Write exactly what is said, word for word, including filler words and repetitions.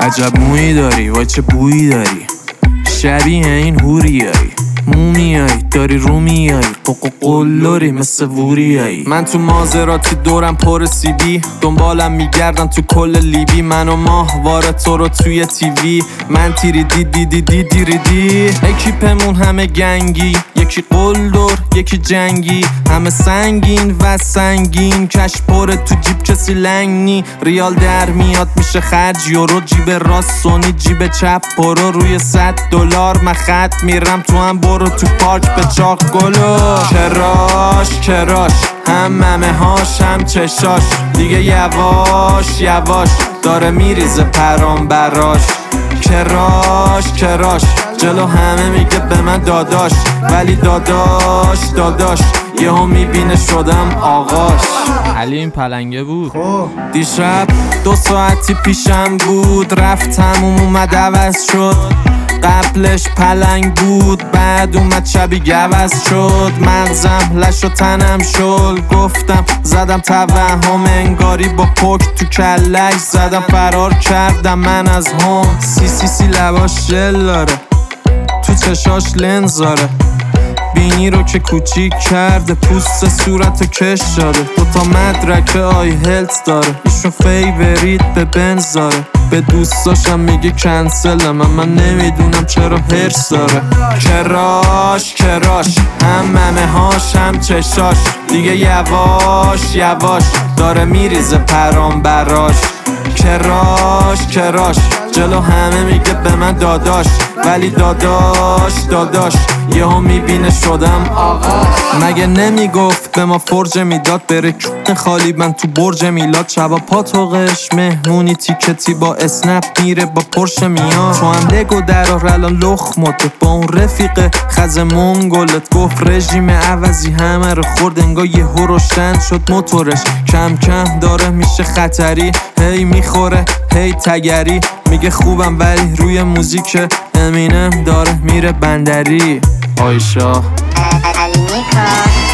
عجب مویی داری وای چه بویی داری، شبیه این هوریایی، مومیایی داری رومیایی، قوقو قلوری مثل ووریایی. من تو مازراتی دورم پر سیدی، دنبالم میگردن تو کل لیبی، من و ماهواره تو رو توی تیوی، من تیری دی دی دی دی دیری دی. اکیپمون همه گنگی، یکی قلدر یکی جنگی، همه سنگین و سنگین، کش پره تو جیب کسی لنگ نی، ریال در میاد میشه خرج یورو، جیب راست سونی جیب چپ برو، روی صد دلار من خط میرم تو هم برو تو پارک به چاق گلو. کراش کراش هم ممه هاش هم چشاش، دیگه یواش یواش داره میریزه پرام براش. کراش کراش جلو همه میگه به من داداش، ولی داداش داداش یهو میبینه شدم آقاش. علی این پلنگه بود. دیشب دو ساعتی پیشم بود، رفتم اومد عوض شد، قبلش پلنگ بود بعد اومد شبی گوز شد، مغزم لش و تنم شل، گفتم زدم توهم انگاری با پک تو کلش زدم، فرار کردم من از هم. سی سی سی لباش جل داره، تو چشاش لنز داره، بینی رو که کوچیک کرده، پوست صورت رو کش داده، دوتا مدرک آی هلت داره، ایشون فیورید به بنز داره، به دوستاشم میگه کنسل، من من نمیدونم چرا هرس داره. کراش کراش هم ممه هاش هم چشاش، دیگه یواش یواش داره میریزه پرام براش. کراش کراش جلو همه میگه به من داداش، ولی داداش داداش یهو میبینه شدم آقاش. مگه نمیگفت به ما فرج میداد، بره کون خالی من تو برج میلاد، شبا پاتوقش مهمونی تیکتی با اسنپ میره با پرش میاد، تو هم لگو درار الان لخمته با اون رفیق خز منگلت، گفت رژیم عوضی همه رو خورد انگار یهو روشن شد موتورش، کم کم داره میشه خطری، هی میخوره هی تگری، میگه خوبم ولی روی موزیک امینم داره میره بندری. آیشا